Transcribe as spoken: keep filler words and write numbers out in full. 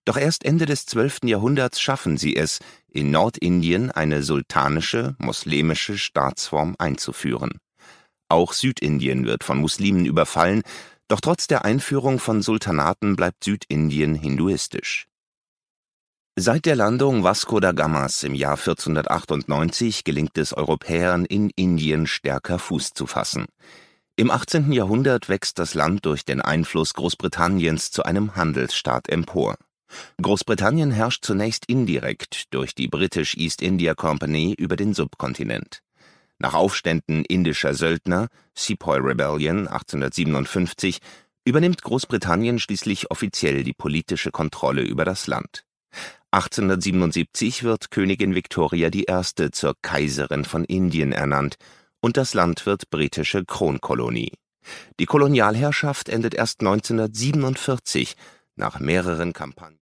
Doch erst Ende des zwölften Jahrhunderts schaffen sie es, in Nordindien eine sultanische, moslemische Staatsform einzuführen. Auch Südindien wird von Muslimen überfallen, doch trotz der Einführung von Sultanaten bleibt Südindien hinduistisch. Seit der Landung Vasco da Gamas im Jahr vierzehnhundertachtundneunzig gelingt es Europäern, in Indien stärker Fuß zu fassen. Im achtzehnten Jahrhundert wächst das Land durch den Einfluss Großbritanniens zu einem Handelsstaat empor. Großbritannien herrscht zunächst indirekt durch die British East India Company über den Subkontinent. Nach Aufständen indischer Söldner, Sepoy Rebellion achtzehnhundertsiebenundfünfzig, übernimmt Großbritannien schließlich offiziell die politische Kontrolle über das Land. achtzehnhundertsiebenundsiebzig wird Königin Victoria die Erste zur Kaiserin von Indien ernannt und das Land wird britische Kronkolonie. Die Kolonialherrschaft endet erst neunzehnhundertsiebenundvierzig, nach mehreren Kampagnen.